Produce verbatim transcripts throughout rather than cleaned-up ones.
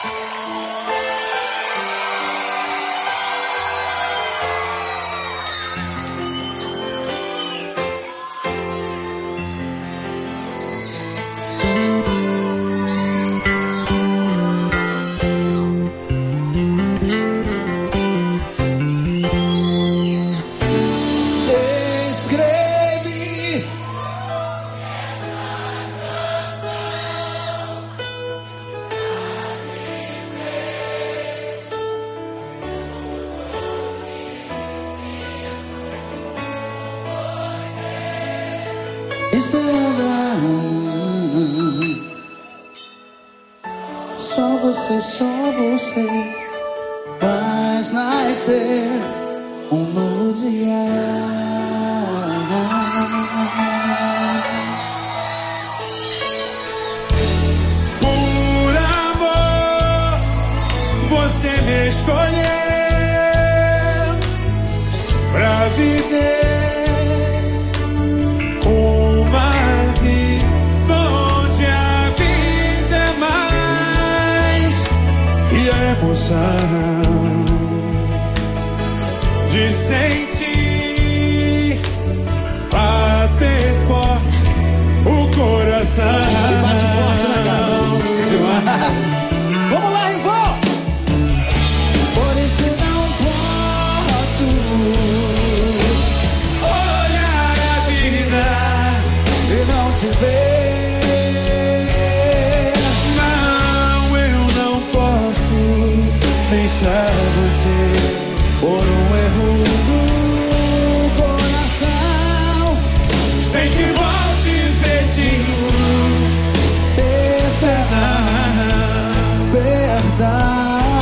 Estrela, só você, só você faz nascer um novo dia. Por amor, você me escolheu pra viver de sentir bater forte o coração. Que bate forte, né, cara? Vamos lá, Rival! Por isso não posso olhar a vida e não te ver. Não, eu não posso deixar você por um erro do coração, sem que volte pedindo perdão, perdão.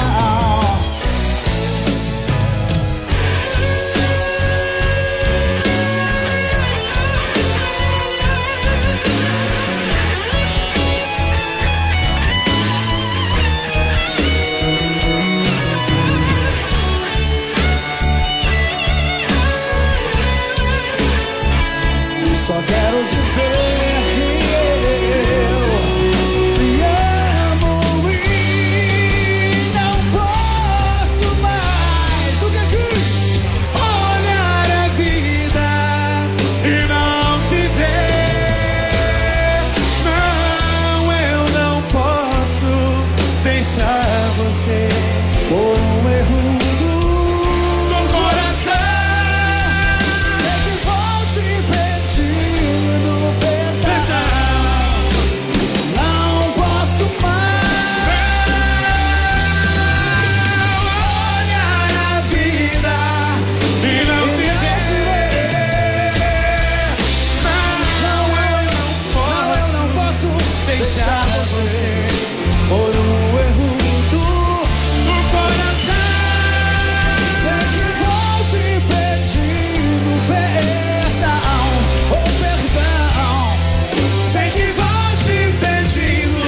Só quero dizer que eu te amo e não posso mais. O que é que? Olhar a vida e não te ver. Não, eu não posso deixar você Por um erro do coração. sei que vou te pedindo perdão. Não posso mais Olhar a vida e não te ver. Não, eu não Não, eu não posso deixar você por um erro do no coração. sei que vou te pedindo perdão, oh perdão. Sei que vou te pedindo.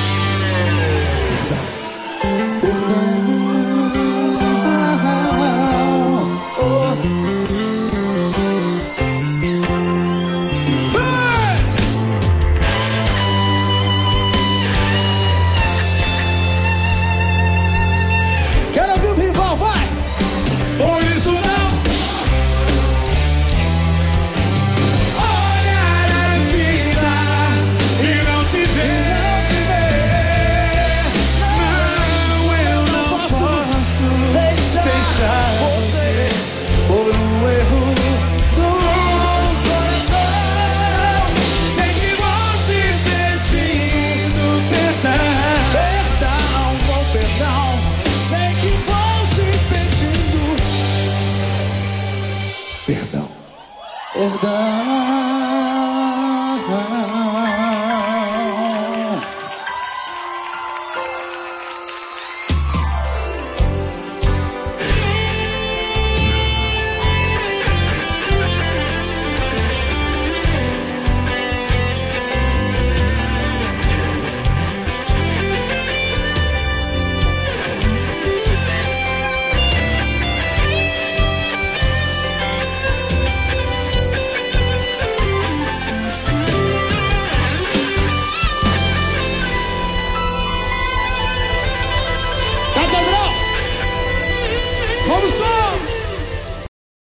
Quero ouvir o rival, vai! Por isso não olhar a vida e não te ver. Não te ver, Não, eu não posso deixar, deixar você por um erro do coração. Sei que vou te pedindo perdão. Perdão, oh perdão. Sei que vou te pedindo perdão, perdão.